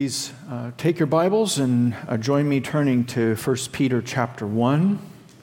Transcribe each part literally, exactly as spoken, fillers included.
Please uh, take your Bibles and uh, join me turning to First Peter chapter one.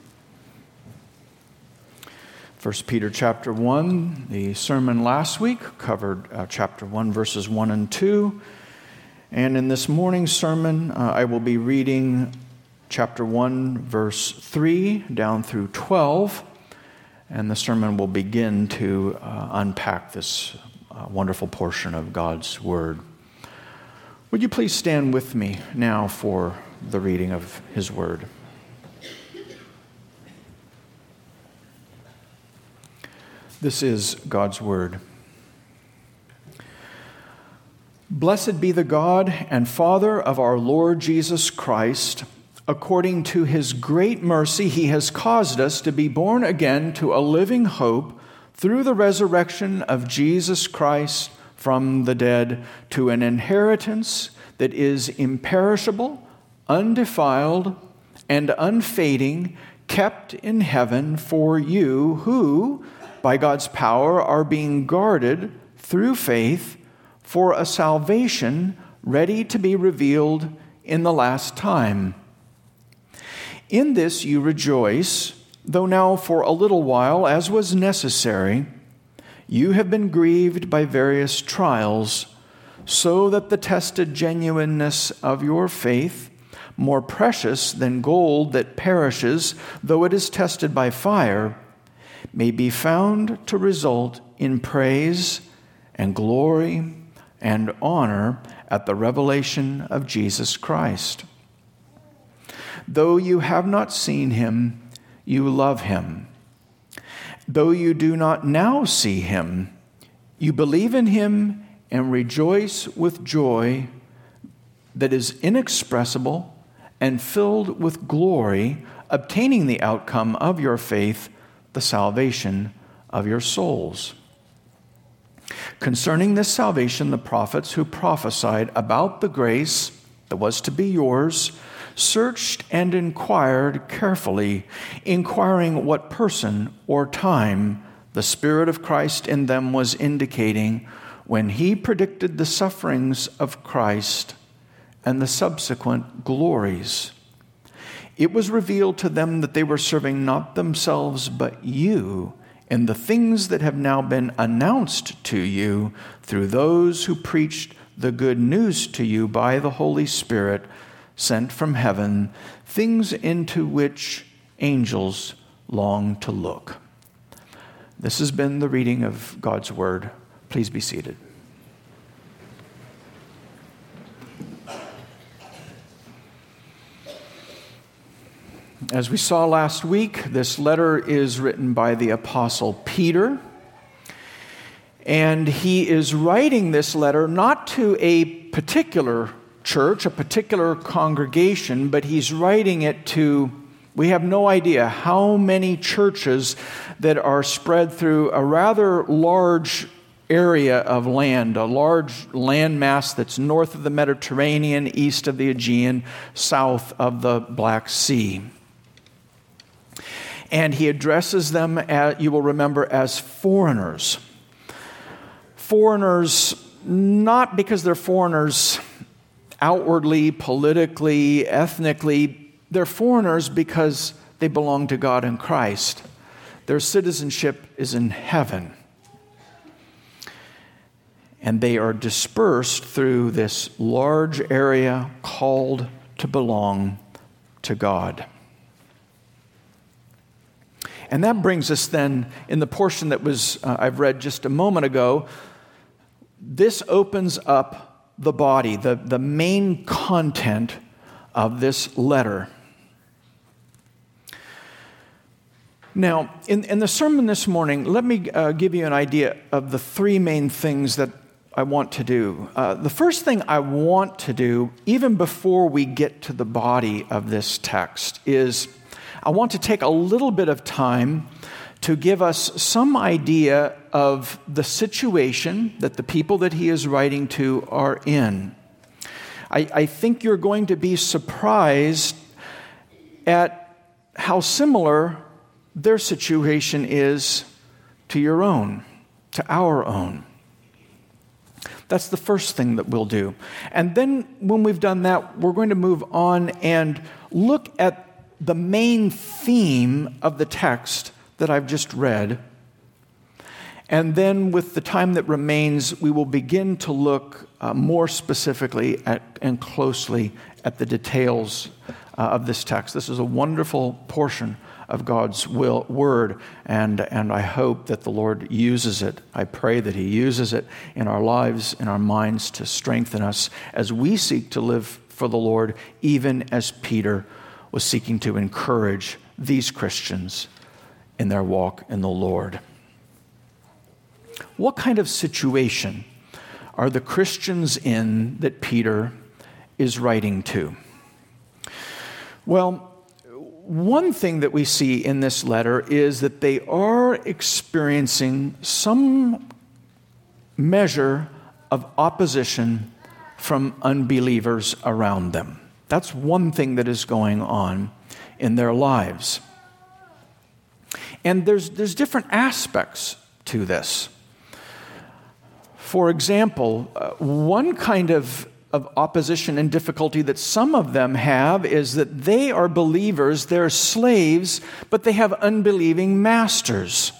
First Peter chapter one, the sermon last week covered uh, chapter one, verses one and two. And in this morning's sermon, uh, I will be reading chapter one, verse three down through twelve. And the sermon will begin to uh, unpack this uh, wonderful portion of God's Word. Would you please stand with me now for the reading of His Word? This is God's Word. Blessed be the God and Father of our Lord Jesus Christ. According to His great mercy, He has caused us to be born again to a living hope through the resurrection of Jesus Christ from the dead, to an inheritance that is imperishable, undefiled, and unfading, kept in heaven for you who, by God's power, are being guarded through faith for a salvation ready to be revealed in the last time. In this you rejoice, though now for a little while, as was necessary, you have been grieved by various trials, so that the tested genuineness of your faith, more precious than gold that perishes, though it is tested by fire, may be found to result in praise and glory and honor at the revelation of Jesus Christ. Though you have not seen Him, you love Him. Though you do not now see Him, you believe in Him and rejoice with joy that is inexpressible and filled with glory, obtaining the outcome of your faith, the salvation of your souls. Concerning this salvation, the prophets who prophesied about the grace that was to be yours searched and inquired carefully, inquiring what person or time the Spirit of Christ in them was indicating when He predicted the sufferings of Christ and the subsequent glories. It was revealed to them that they were serving not themselves but you in the things that have now been announced to you through those who preached the good news to you by the Holy Spirit sent from heaven, things into which angels long to look. This has been the reading of God's Word. Please be seated. As we saw last week, this letter is written by the Apostle Peter. And he is writing this letter not to a particular church, a particular congregation, but he's writing it to, we have no idea how many churches that are spread through a rather large area of land, a large landmass that's north of the Mediterranean, east of the Aegean, south of the Black Sea. And he addresses them, as, you will remember, as foreigners. Foreigners, not because they're foreigners outwardly, politically, ethnically. They're foreigners because they belong to God in Christ. Their citizenship is in heaven. And they are dispersed through this large area called to belong to God. And that brings us then, in the portion that was uh, I've read just a moment ago, this opens up the body, the, the main content of this letter. Now, in, in the sermon this morning, let me uh, give you an idea of the three main things that I want to do. Uh, the first thing I want to do, even before we get to the body of this text, is I want to take a little bit of time to give us some idea of the situation that the people that he is writing to are in. I, I think you're going to be surprised at how similar their situation is to your own, to our own. That's the first thing that we'll do. And then when we've done that, we're going to move on and look at the main theme of the text that I've just read. And then with the time that remains, we will begin to look uh, more specifically at, and closely at the details uh, of this text. This is a wonderful portion of God's will, word, and, and I hope that the Lord uses it. I pray that He uses it in our lives, in our minds, to strengthen us as we seek to live for the Lord, even as Peter was seeking to encourage these Christians in their walk in the Lord. What kind of situation are the Christians in that Peter is writing to? Well, one thing that we see in this letter is that they are experiencing some measure of opposition from unbelievers around them. That's one thing that is going on in their lives. And there's, there's different aspects to this. For example, uh, one kind of, of opposition and difficulty that some of them have is that they are believers, they're slaves, but they have unbelieving masters.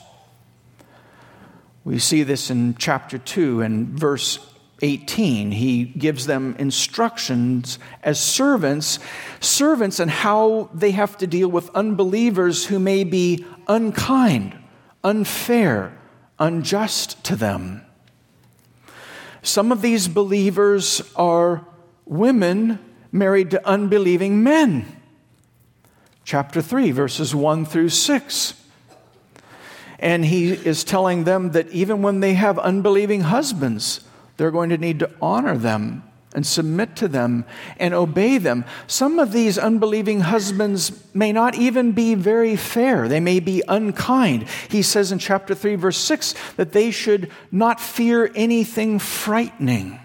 We see this in chapter two and verse eighteen. He gives them instructions as servants, servants and how they have to deal with unbelievers who may be unkind, unfair, unjust to them. Some of these believers are women married to unbelieving men. Chapter three, verses one through six. And he is telling them that even when they have unbelieving husbands, they're going to need to honor them and submit to them and obey them. Some of these unbelieving husbands may not even be very fair. They may be unkind. He says in chapter three, verse six, that they should not fear anything frightening.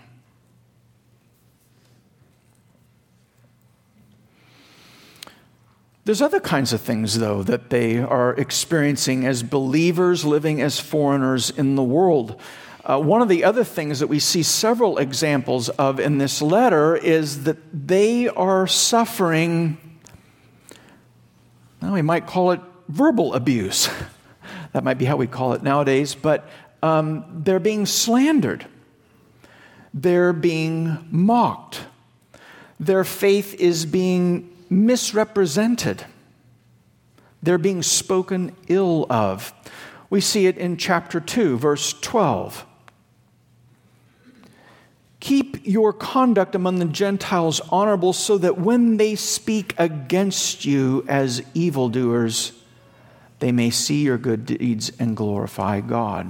There's other kinds of things, though, that they are experiencing as believers living as foreigners in the world. Uh, one of the other things that we see several examples of in this letter is that they are suffering, well, we might call it verbal abuse. That might be how we call it nowadays, but um, they're being slandered. They're being mocked. Their faith is being misrepresented. They're being spoken ill of. We see it in chapter two, verse twelve. Keep your conduct among the Gentiles honorable, so that when they speak against you as evildoers, they may see your good deeds and glorify God.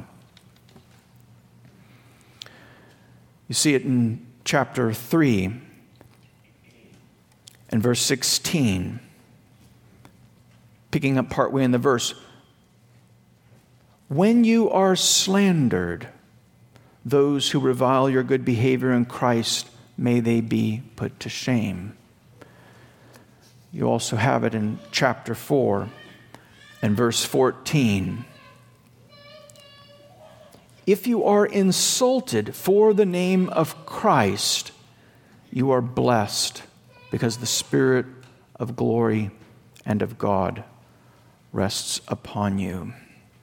You see it in chapter three and verse sixteen. Picking up partway in the verse. When you are slandered, those who revile your good behavior in Christ, may they be put to shame. You also have it in chapter four and verse fourteen. If you are insulted for the name of Christ, you are blessed, because the Spirit of glory and of God rests upon you.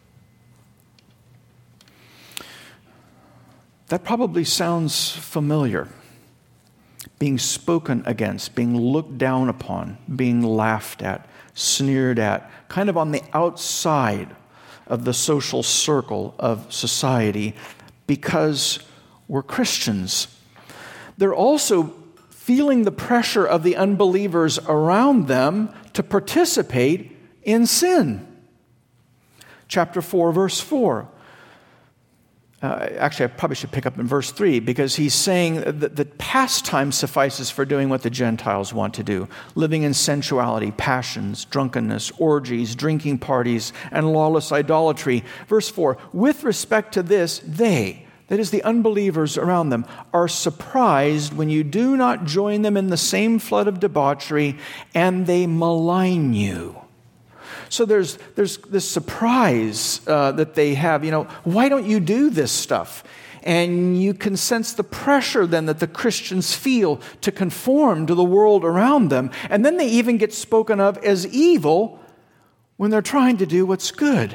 That probably sounds familiar. Being spoken against, being looked down upon, being laughed at, sneered at, kind of on the outside of the social circle of society because we're Christians. They're also feeling the pressure of the unbelievers around them to participate in sin. Chapter four, verse four. Uh, actually, I probably should pick up in verse three, because he's saying that the pastime suffices for doing what the Gentiles want to do, living in sensuality, passions, drunkenness, orgies, drinking parties, and lawless idolatry. Verse four, with respect to this, they, that is the unbelievers around them, are surprised when you do not join them in the same flood of debauchery, and they malign you. So there's there's this surprise uh, that they have, you know, why don't you do this stuff? And you can sense the pressure then that the Christians feel to conform to the world around them. And then they even get spoken of as evil when they're trying to do what's good.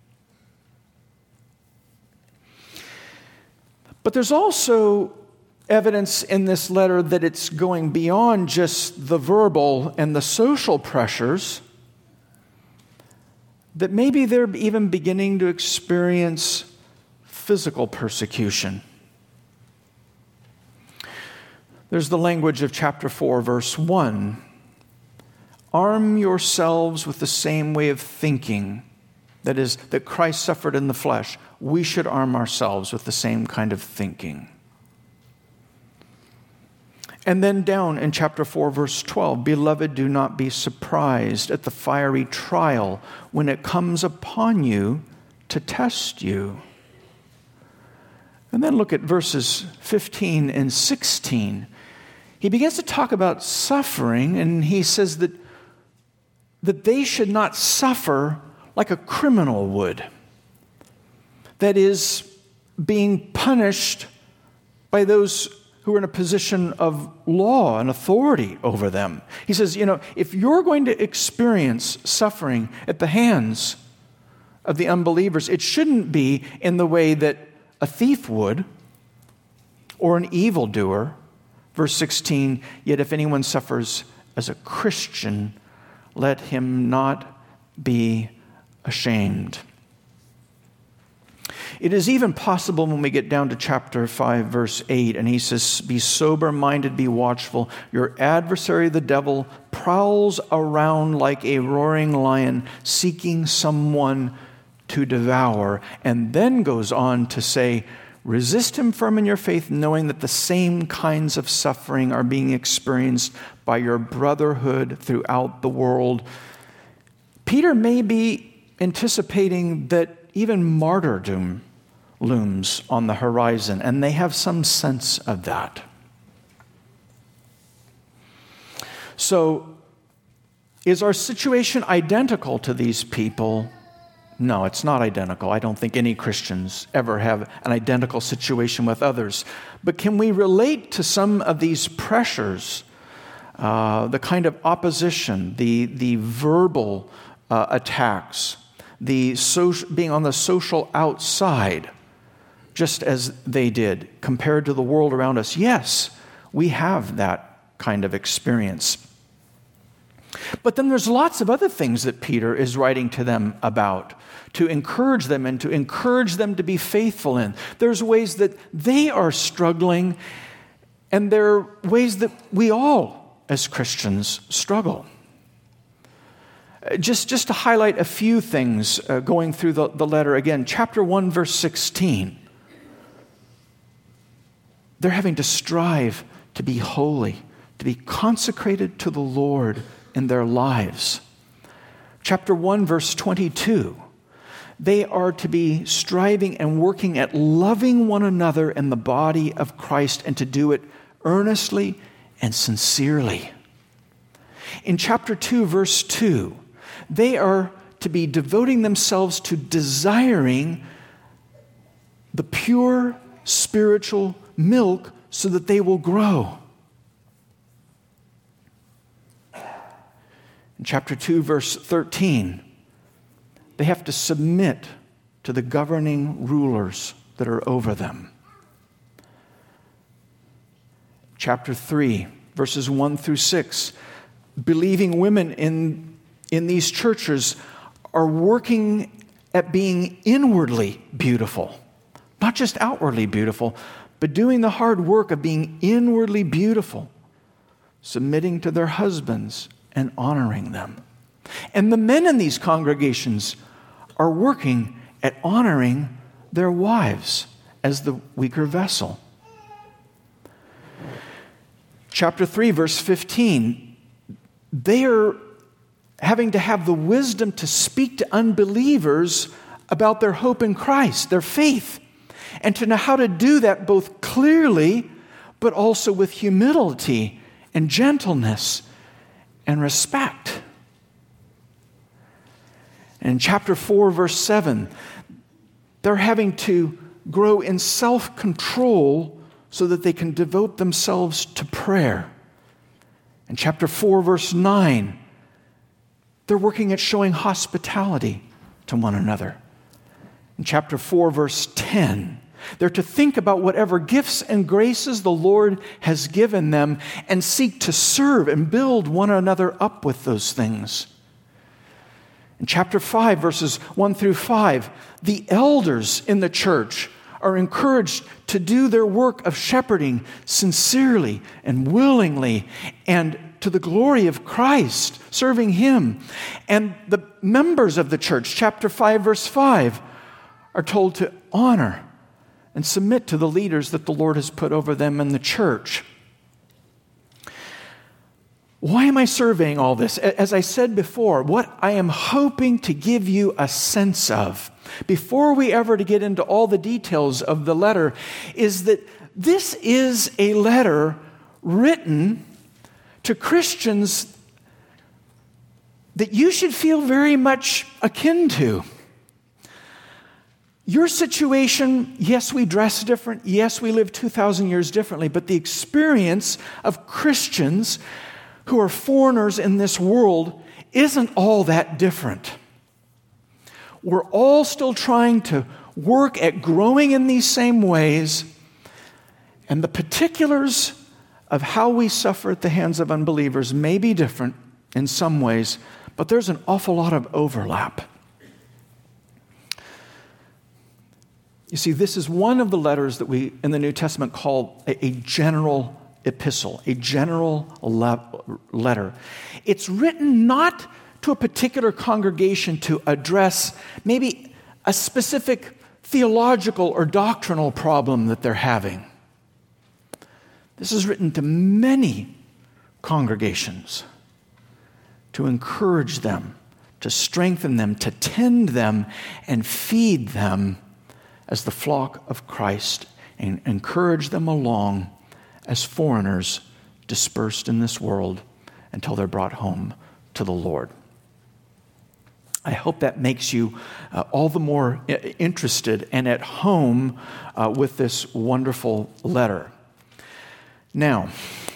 But there's also evidence in this letter that it's going beyond just the verbal and the social pressures, that maybe they're even beginning to experience physical persecution. There's the language of chapter four, verse one. Arm yourselves with the same way of thinking, that is, that Christ suffered in the flesh. We should arm ourselves with the same kind of thinking. And then down in chapter four, verse twelve, beloved, do not be surprised at the fiery trial when it comes upon you to test you. And then look at verses fifteen and sixteen. He begins to talk about suffering, and he says that, that they should not suffer like a criminal would. That is, being punished by those who are in a position of law and authority over them. He says, you know, if you're going to experience suffering at the hands of the unbelievers, it shouldn't be in the way that a thief would or an evildoer. Verse sixteen, yet if anyone suffers as a Christian, let him not be ashamed. It is even possible when we get down to chapter five, verse eight, and he says, be sober-minded, be watchful. Your adversary, the devil, prowls around like a roaring lion, seeking someone to devour, and then goes on to say, resist him firm in your faith, knowing that the same kinds of suffering are being experienced by your brotherhood throughout the world. Peter may be anticipating that even martyrdom looms on the horizon, and they have some sense of that. So, is our situation identical to these people? No, it's not identical. I don't think any Christians ever have an identical situation with others. But can we relate to some of these pressures, uh, the kind of opposition, the, the verbal uh, attacks, the social, being on the social outside, just as they did, compared to the world around us? Yes, we have that kind of experience. But then there's lots of other things that Peter is writing to them about, to encourage them and to encourage them to be faithful in. There's ways that they are struggling, and there are ways that we all, as Christians, struggle. Just, just to highlight a few things uh, going through the, the letter again, chapter one, verse sixteen. They're having to strive to be holy, to be consecrated to the Lord in their lives. Chapter one, verse twenty-two. They are to be striving and working at loving one another in the body of Christ, and to do it earnestly and sincerely. In chapter two, verse two, they are to be devoting themselves to desiring the pure spiritual milk so that they will grow. In chapter two, verse thirteen, they have to submit to the governing rulers that are over them. Chapter three, verses one through six, believing women in, in these churches are working at being inwardly beautiful, not just outwardly beautiful, but doing the hard work of being inwardly beautiful, submitting to their husbands and honoring them. And the men in these congregations are working at honoring their wives as the weaker vessel. Chapter three, verse fifteen, they are having to have the wisdom to speak to unbelievers about their hope in Christ, their faith, and to know how to do that both clearly, but also with humility and gentleness and respect. And in chapter four, verse seven, they're having to grow in self-control so that they can devote themselves to prayer. In chapter four, verse nine, they're working at showing hospitality to one another. In chapter four, verse ten, they're to think about whatever gifts and graces the Lord has given them and seek to serve and build one another up with those things. In chapter five, verses one through five, the elders in the church are encouraged to do their work of shepherding sincerely and willingly and to the glory of Christ, serving Him. And the members of the church, chapter five, verse five, are told to honor and submit to the leaders that the Lord has put over them in the church. Why am I surveying all this? As I said before, what I am hoping to give you a sense of, before we ever to get into all the details of the letter, is that this is a letter written to Christians that you should feel very much akin to. Your situation, yes, we dress different, yes, we live two thousand years differently, but the experience of Christians who are foreigners in this world isn't all that different. We're all still trying to work at growing in these same ways, and the particulars of how we suffer at the hands of unbelievers may be different in some ways, but there's an awful lot of overlap. You see, this is one of the letters that we in the New Testament call a, a general epistle, a general le- letter. It's written not to a particular congregation to address maybe a specific theological or doctrinal problem that they're having. This is written to many congregations to encourage them, to strengthen them, to tend them, and feed them as the flock of Christ, and encourage them along as foreigners dispersed in this world until they're brought home to the Lord. I hope that makes you uh, all the more interested and at home uh, with this wonderful letter. Now,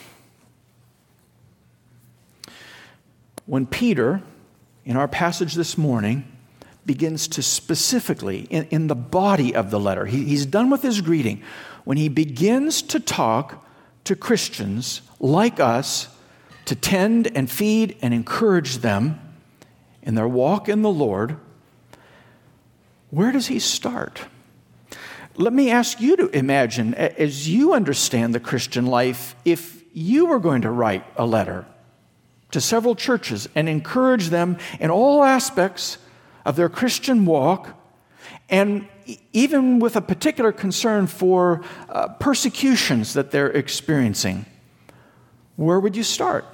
when Peter, in our passage this morning, begins to specifically, in, in the body of the letter, he, he's done with his greeting, when he begins to talk to Christians like us to tend and feed and encourage them in their walk in the Lord, where does he start? Let me ask you to imagine, as you understand the Christian life, if you were going to write a letter to several churches and encourage them in all aspects of their Christian walk, and even with a particular concern for uh, persecutions that they're experiencing, where would you start?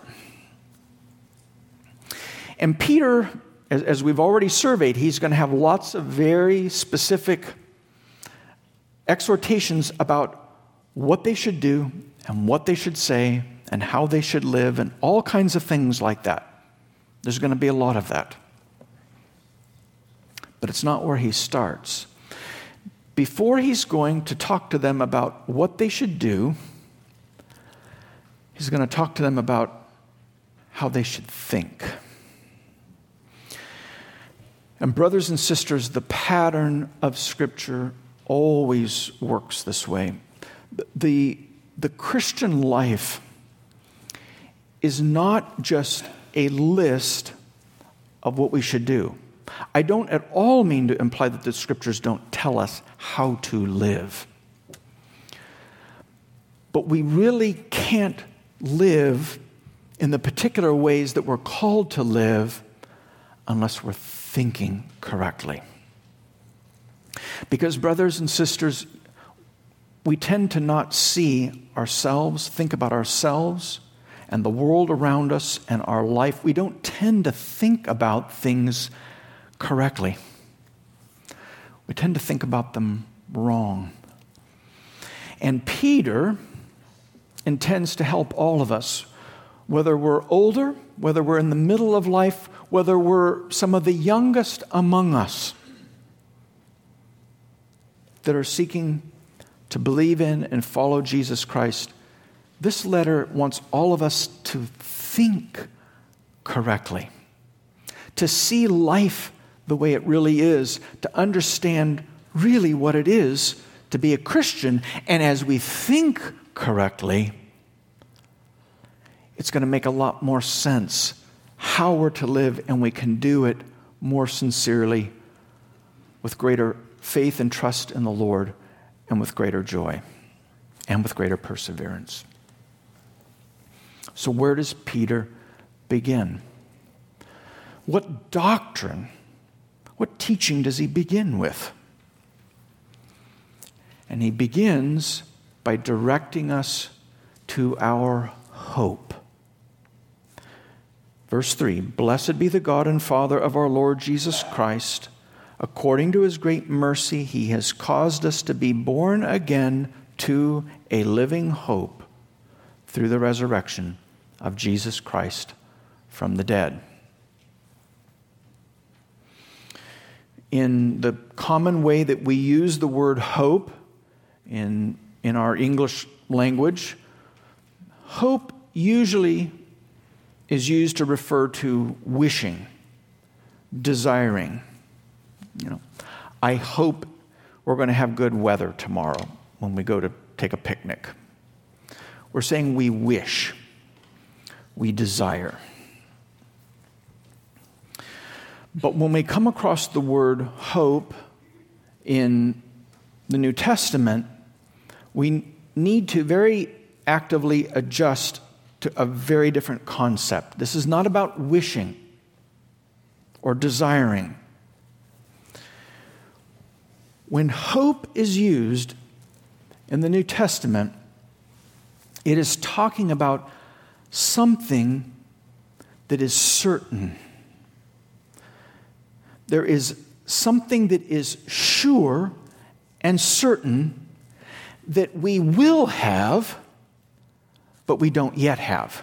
And Peter, as, as we've already surveyed, he's going to have lots of very specific exhortations about what they should do and what they should say and how they should live and all kinds of things like that. There's going to be a lot of that. But it's not where he starts. Before he's going to talk to them about what they should do, he's going to talk to them about how they should think. And brothers and sisters, the pattern of Scripture always works this way. The, the Christian life is not just a list of what we should do. I don't at all mean to imply that the Scriptures don't tell us how to live. But we really can't live in the particular ways that we're called to live unless we're thinking correctly. Because, brothers and sisters, we tend to not see ourselves, think about ourselves and the world around us and our life. We don't tend to think about things correctly. We tend to think about them wrong. And Peter intends to help all of us, whether we're older, whether we're in the middle of life, whether we're some of the youngest among us. that are seeking to believe in and follow Jesus Christ, this letter wants all of us to think correctly, to see life the way it really is, to understand really what it is to be a Christian. And as we think correctly, it's going to make a lot more sense how we're to live, and we can do it more sincerely, with greater faith and trust in the Lord, and with greater joy, and with greater perseverance. So where does Peter begin? What doctrine, what teaching does he begin with? And he begins by directing us to our hope. Verse three, "Blessed be the God and Father of our Lord Jesus Christ. According to his great mercy, he has caused us to be born again to a living hope through the resurrection of Jesus Christ from the dead." In the common way that we use the word hope in, in our English language, hope usually is used to refer to wishing, desiring. You know, I hope we're going to have good weather tomorrow when we go to take a picnic. We're saying we wish, we desire. But when we come across the word hope in the New Testament, we need to very actively adjust to a very different concept. This is not about wishing or desiring. When hope is used in the New Testament, it is talking about something that is certain. There is something that is sure and certain that we will have, but we don't yet have.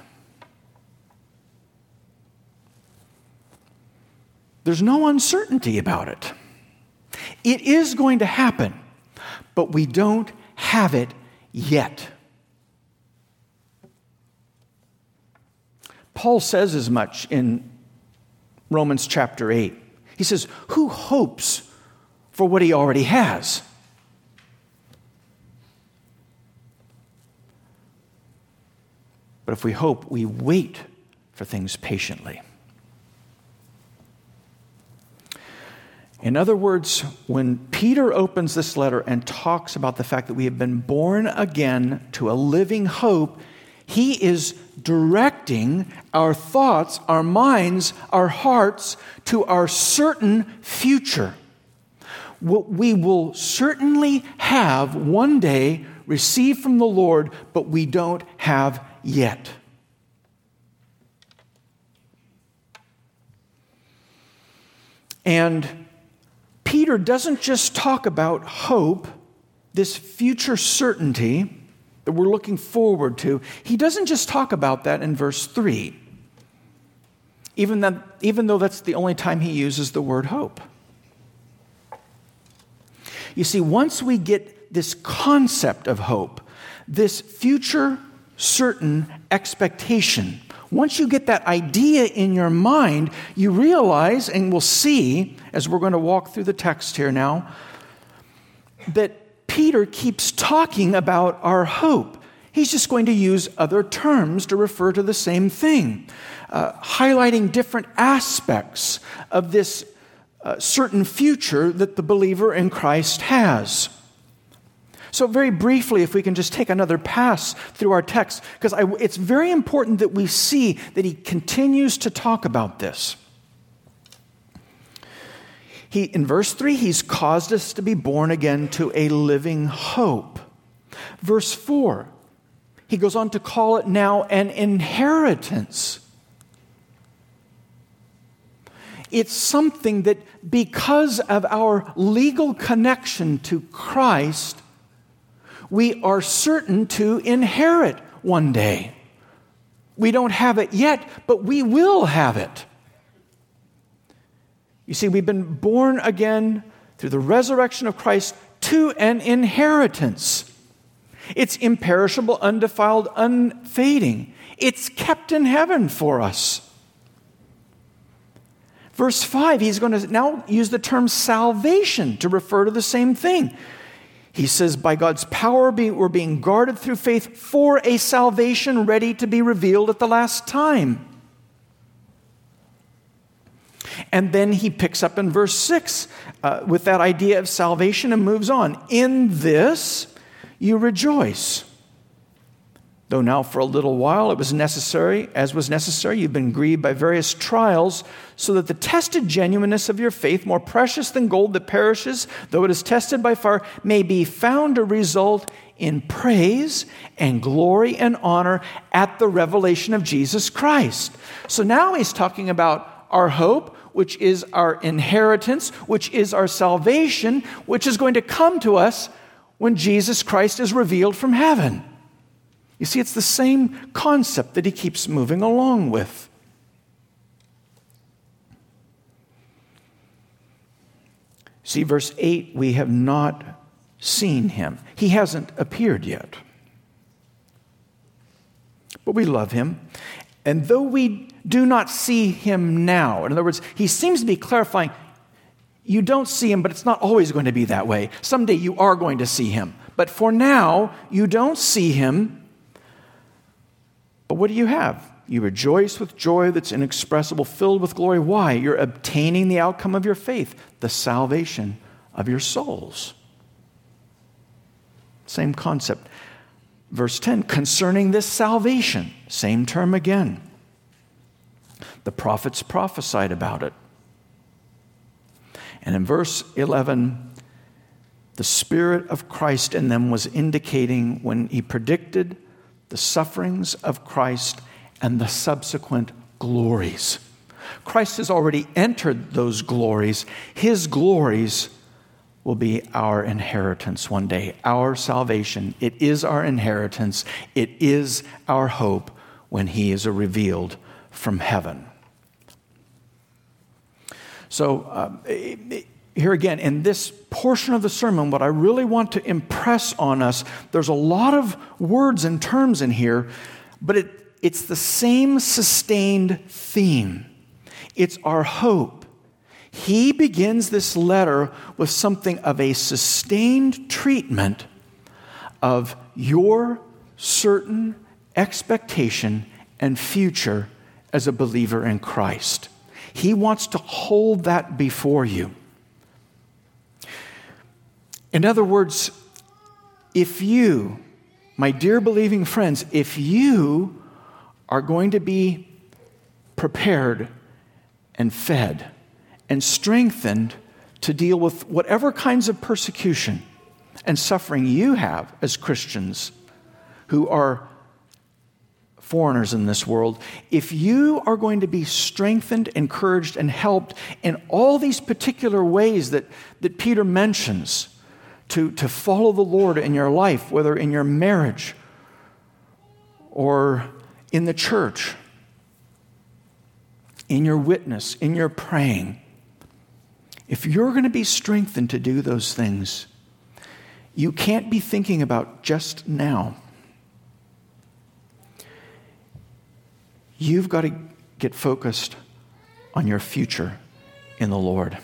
There's no uncertainty about it. It is going to happen, but we don't have it yet. Paul says as much in Romans chapter eight. He says, who hopes for what he already has? But if we hope, we wait for things patiently. In other words, when Peter opens this letter and talks about the fact that we have been born again to a living hope, he is directing our thoughts, our minds, our hearts to our certain future. What we will certainly have one day, receive from the Lord, but we don't have yet. And Peter doesn't just talk about hope, this future certainty that we're looking forward to. He doesn't just talk about that in verse three, even, that, even though that's the only time he uses the word hope. You see, once we get this concept of hope, this future certain expectation, once you get that idea in your mind, you realize, and we'll see as we're going to walk through the text here now, that Peter keeps talking about our hope. He's just going to use other terms to refer to the same thing, uh, highlighting different aspects of this uh, certain future that the believer in Christ has. So very briefly, if we can just take another pass through our text, because it's very important that we see that he continues to talk about this. He, in verse three, he's caused us to be born again to a living hope. Verse four, he goes on to call it now an inheritance. It's something that because of our legal connection to Christ, we are certain to inherit one day. We don't have it yet, but we will have it. You see, we've been born again through the resurrection of Christ to an inheritance. It's imperishable, undefiled, unfading. It's kept in heaven for us. Verse five, he's going to now use the term salvation to refer to the same thing. He says, by God's power, we're being guarded through faith for a salvation ready to be revealed at the last time. And then he picks up in verse six uh, with that idea of salvation and moves on. In this you rejoice. Though now for a little while it was necessary, as was necessary, you've been grieved by various trials, so that the tested genuineness of your faith, more precious than gold that perishes, though it is tested by fire, may be found to result in praise and glory and honor at the revelation of Jesus Christ. So now he's talking about our hope, which is our inheritance, which is our salvation, which is going to come to us when Jesus Christ is revealed from heaven. You see, it's the same concept that he keeps moving along with. See, verse eight, we have not seen him. He hasn't appeared yet. But we love him. And though we do not see him now, in other words, he seems to be clarifying, you don't see him, but it's not always going to be that way. Someday you are going to see him. But for now, you don't see him. But what do you have? You rejoice with joy that's inexpressible, filled with glory. Why? You're obtaining the outcome of your faith, the salvation of your souls. Same concept. Verse ten, concerning this salvation, same term again. The prophets prophesied about it. And in verse eleven, the Spirit of Christ in them was indicating when he predicted the sufferings of Christ and the subsequent glories. Christ has already entered those glories. His glories will be our inheritance one day, our salvation. It is our inheritance. It is our hope when he is revealed from heaven. So uh, here again, in this portion of the sermon, what I really want to impress on us, there's a lot of words and terms in here, but it, it's the same sustained theme. It's our hope. He begins this letter with something of a sustained treatment of your certain expectation and future as a believer in Christ. He wants to hold that before you. In other words, if you, my dear believing friends, if you are going to be prepared and fed and strengthened to deal with whatever kinds of persecution and suffering you have as Christians who are foreigners in this world, if you are going to be strengthened, encouraged, and helped in all these particular ways that, that Peter mentions, To, to follow the Lord in your life, whether in your marriage or in the church, in your witness, in your praying. If you're going to be strengthened to do those things, you can't be thinking about just now. You've got to get focused on your future in the Lord.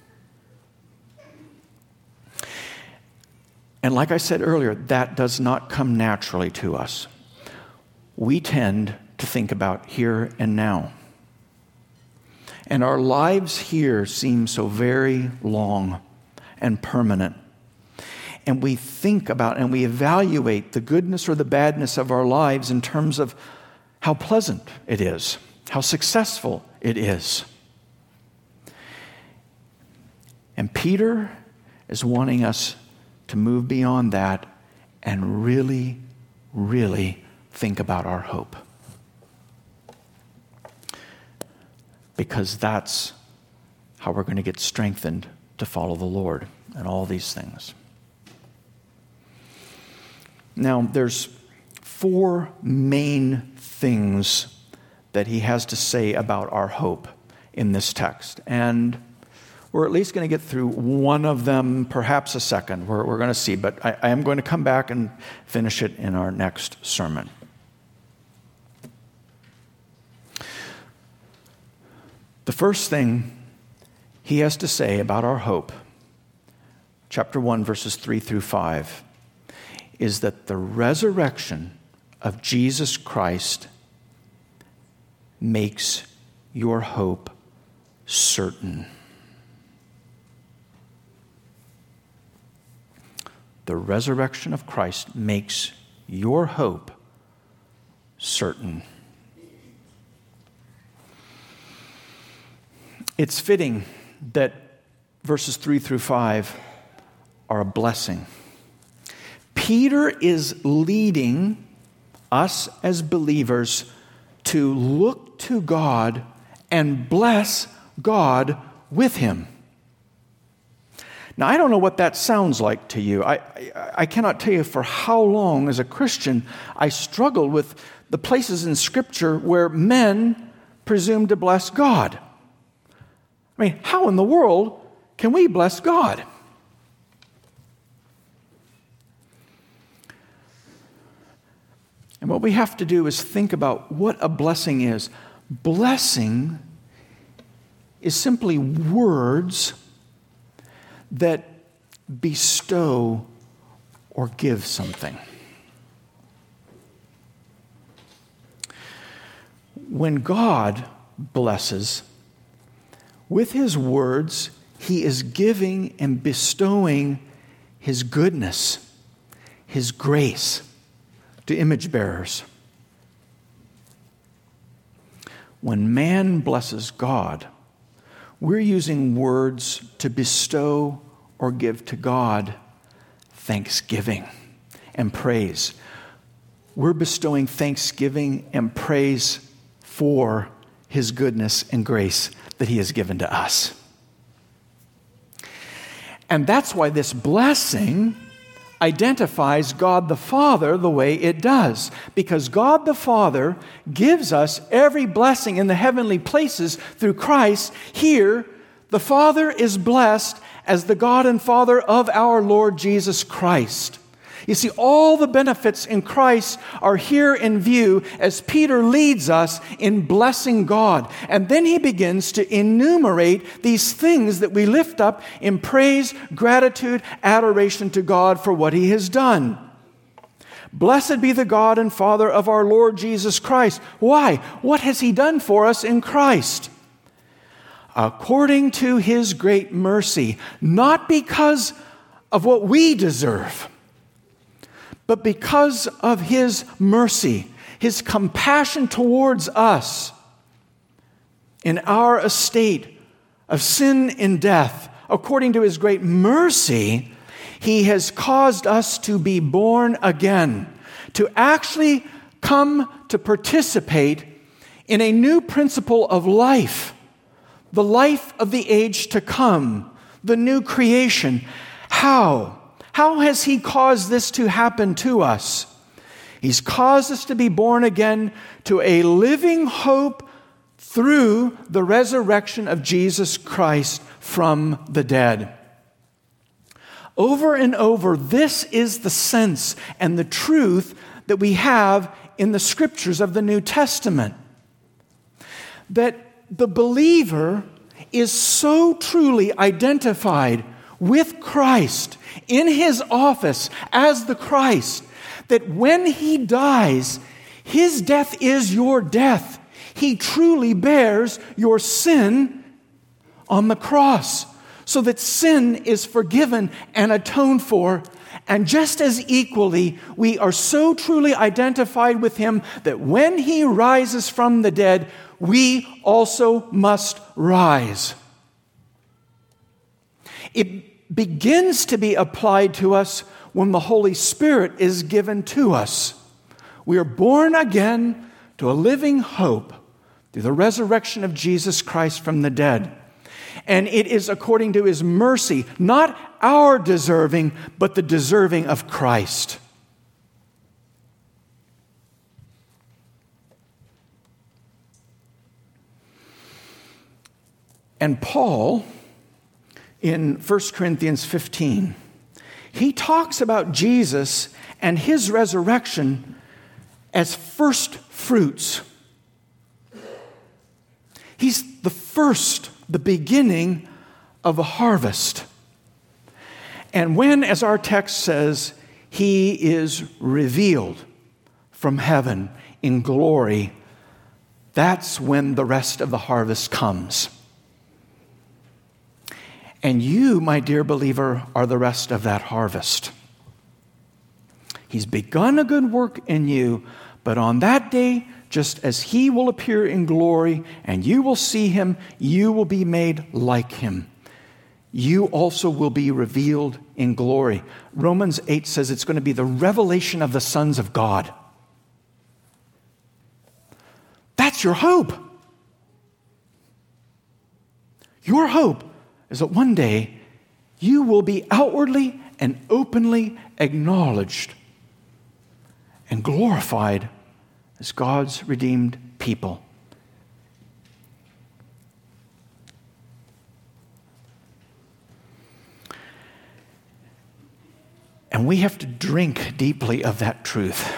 And like I said earlier, that does not come naturally to us. We tend to think about here and now. And our lives here seem so very long and permanent. And we think about and we evaluate the goodness or the badness of our lives in terms of how pleasant it is, how successful it is. And Peter is wanting us to move beyond that and really, really think about our hope. Because that's how we're going to get strengthened to follow the Lord and all these things. Now, there's four main things that he has to say about our hope in this text. And we're at least going to get through one of them, perhaps a second. We're, we're going to see, but I, I am going to come back and finish it in our next sermon. The first thing he has to say about our hope, chapter one, verses three through five, is that the resurrection of Jesus Christ makes your hope certain. The resurrection of Christ makes your hope certain. It's fitting that verses three through five are a blessing. Peter is leading us as believers to look to God and bless God with Him. Now, I don't know what that sounds like to you. I, I, I cannot tell you for how long as a Christian I struggled with the places in Scripture where men presume to bless God. I mean, how in the world can we bless God? And what we have to do is think about what a blessing is. Blessing is simply words that bestow or give something. When God blesses, with His words, He is giving and bestowing His goodness, His grace to image bearers. When man blesses God, we're using words to bestow or give to God thanksgiving and praise. We're bestowing thanksgiving and praise for His goodness and grace that He has given to us. And that's why this blessing identifies God the Father the way it does. Because God the Father gives us every blessing in the heavenly places through Christ. Here, the Father is blessed as the God and Father of our Lord Jesus Christ. You see, all the benefits in Christ are here in view as Peter leads us in blessing God. And then he begins to enumerate these things that we lift up in praise, gratitude, adoration to God for what He has done. Blessed be the God and Father of our Lord Jesus Christ. Why? What has He done for us in Christ? According to His great mercy, not because of what we deserve, but because of His mercy, His compassion towards us in our estate of sin and death, according to His great mercy, He has caused us to be born again, to actually come to participate in a new principle of life, the life of the age to come, the new creation. How? How has He caused this to happen to us? He's caused us to be born again to a living hope through the resurrection of Jesus Christ from the dead. Over and over, this is the sense and the truth that we have in the Scriptures of the New Testament. That the believer is so truly identified with Christ in His office as the Christ, that when He dies, His death is your death. He truly bears your sin on the cross, so that sin is forgiven and atoned for. And just as equally, we are so truly identified with Him that when He rises from the dead, we also must rise. It begins to be applied to us when the Holy Spirit is given to us. We are born again to a living hope through the resurrection of Jesus Christ from the dead. And it is according to His mercy, not our deserving, but the deserving of Christ. And Paul in First Corinthians fifteen, he talks about Jesus and his resurrection as first fruits. He's the first, the beginning of a harvest. And when, as our text says, he is revealed from heaven in glory, that's when the rest of the harvest comes. And you, my dear believer, are the rest of that harvest. He's begun a good work in you, but on that day, just as he will appear in glory and you will see him, you will be made like him. You also will be revealed in glory. Romans eight says it's going to be the revelation of the sons of God. That's your hope. Your hope is that one day you will be outwardly and openly acknowledged and glorified as God's redeemed people. And we have to drink deeply of that truth.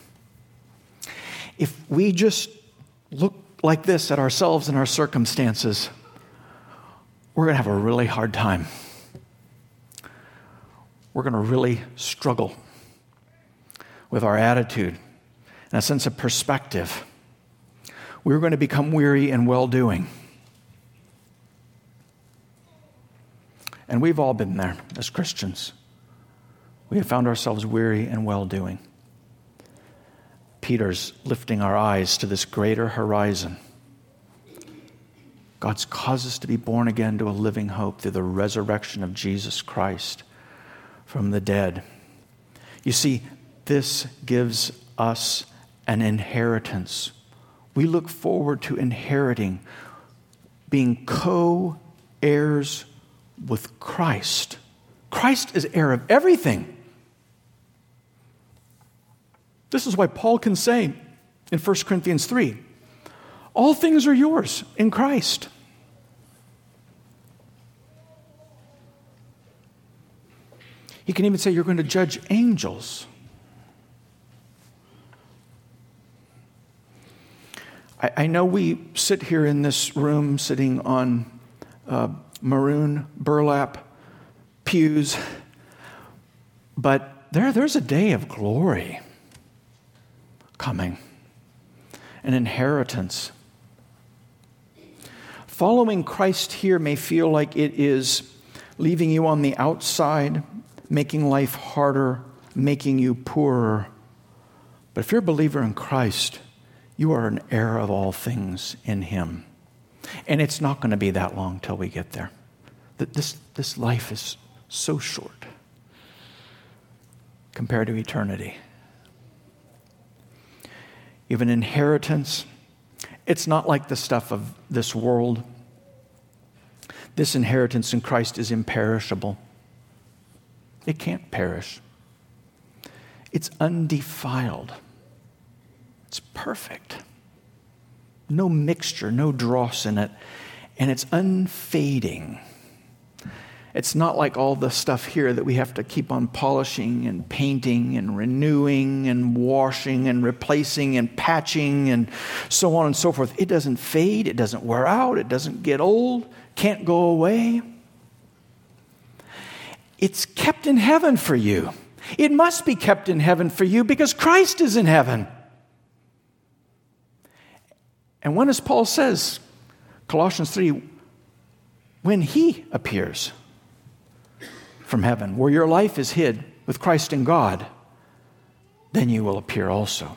If we just look like this at ourselves and our circumstances, we're going to have a really hard time. We're going to really struggle with our attitude and a sense of perspective. We're going to become weary in well-doing. And we've all been there as Christians. We have found ourselves weary and well-doing. Peter's lifting our eyes to this greater horizon. God's caused us to be born again to a living hope through the resurrection of Jesus Christ from the dead. You see, this gives us an inheritance. We look forward to inheriting, being co-heirs with Christ. Christ is heir of everything. This is why Paul can say in First Corinthians three, all things are yours in Christ. He can even say you're going to judge angels. I, I know we sit here in this room sitting on uh, maroon burlap pews, but there, there's a day of glory coming, an inheritance. Following Christ here may feel like it is leaving you on the outside, making life harder, making you poorer. But if you're a believer in Christ, you are an heir of all things in him. And it's not going to be that long till we get there. This, this life is so short compared to eternity. You have an inheritance. It's not like the stuff of this world. This inheritance in Christ is imperishable. It can't perish. It's undefiled. It's perfect. No mixture, no dross in it. And it's unfading. It's not like all the stuff here that we have to keep on polishing and painting and renewing and washing and replacing and patching and so on and so forth. It doesn't fade. It doesn't wear out. It doesn't get old. Can't go away. It's kept in heaven for you. It must be kept in heaven for you because Christ is in heaven. And when, as Paul says, Colossians three, when he appears from heaven, where your life is hid with Christ in God, then you will appear also.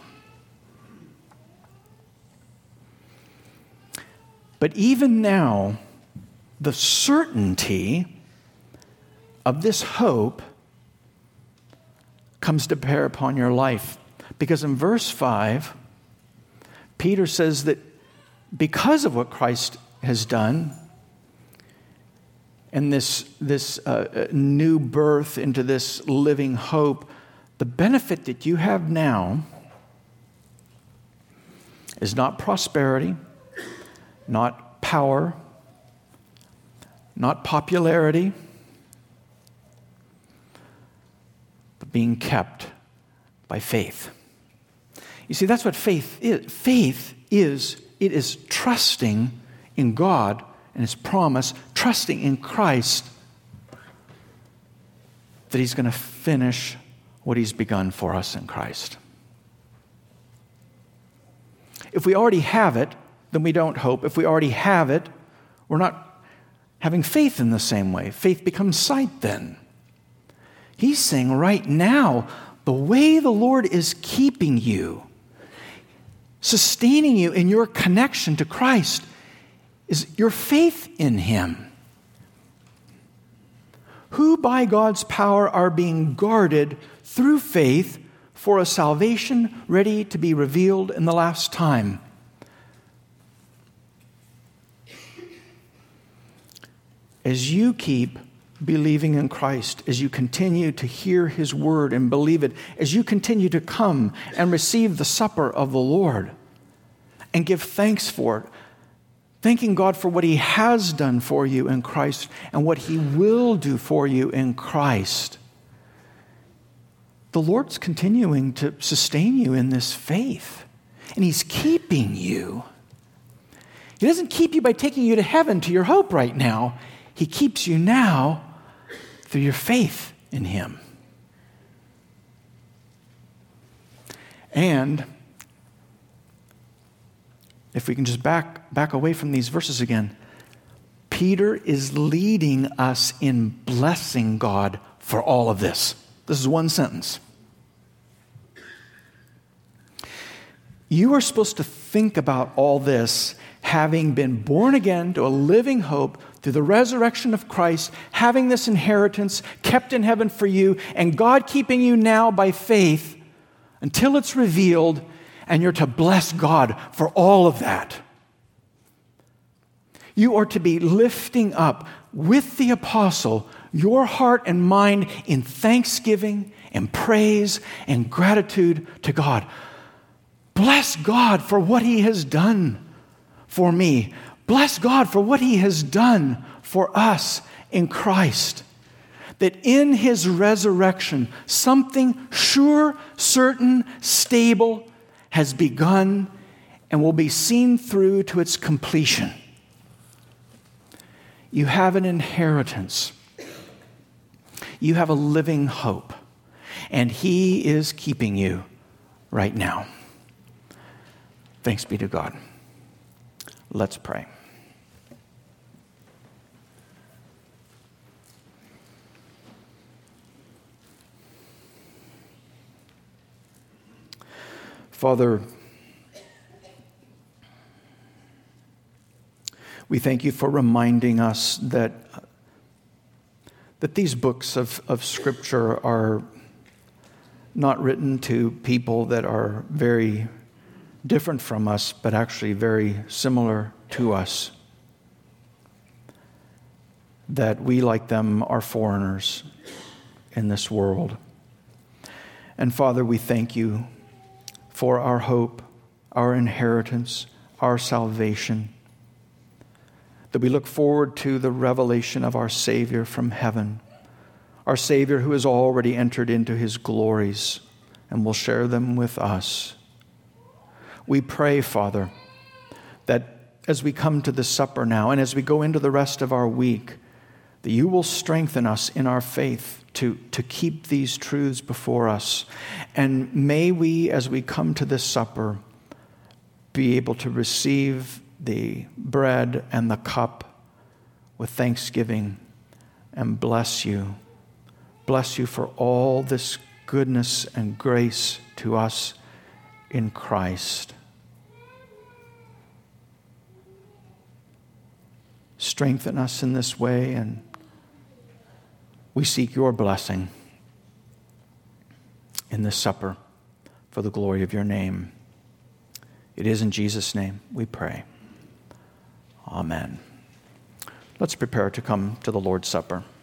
But even now, the certainty of this hope comes to bear upon your life. Because in verse five, Peter says that because of what Christ has done, and this, this uh, new birth into this living hope, the benefit that you have now is not prosperity, not power, not popularity, being kept by faith. You see, that's what faith is. Faith is, it is trusting in God and His promise, trusting in Christ that He's going to finish what He's begun for us in Christ. If we already have it, then we don't hope. If we already have it, we're not having faith in the same way. Faith becomes sight then. He's saying right now, the way the Lord is keeping you, sustaining you in your connection to Christ, is your faith in Him. Who by God's power are being guarded through faith for a salvation ready to be revealed in the last time. As you keep believing in Christ, as you continue to hear His word and believe it, as you continue to come and receive the supper of the Lord and give thanks for it, thanking God for what He has done for you in Christ and what He will do for you in Christ, the Lord's continuing to sustain you in this faith, and He's keeping you. He doesn't keep you by taking you to heaven, to your hope right now. He keeps you now through your faith in Him. And if we can just back, back away from these verses again, Peter is leading us in blessing God for all of this. This is one sentence. You are supposed to think about all this having been born again to a living hope through the resurrection of Christ, having this inheritance kept in heaven for you, and God keeping you now by faith until it's revealed, and you're to bless God for all of that. You are to be lifting up with the apostle your heart and mind in thanksgiving and praise and gratitude to God. Bless God for what He has done for me. Bless God for what He has done for us in Christ. That in His resurrection, something sure, certain, stable has begun and will be seen through to its completion. You have an inheritance. You have a living hope. And He is keeping you right now. Thanks be to God. Let's pray. Father, we thank You for reminding us that, that these books of, of Scripture are not written to people that are very different from us, but actually very similar to us. That we, like them, are foreigners in this world. And Father, we thank You for our hope, our inheritance, our salvation. That we look forward to the revelation of our Savior from heaven, our Savior who has already entered into His glories and will share them with us. We pray, Father, that as we come to the supper now and as we go into the rest of our week, that You will strengthen us in our faith to, to keep these truths before us. And may we, as we come to this supper, be able to receive the bread and the cup with thanksgiving and bless You. Bless You for all this goodness and grace to us in Christ. Strengthen us in this way, and we seek Your blessing in this supper for the glory of Your name. It is in Jesus' name we pray. Amen. Let's prepare to come to the Lord's Supper.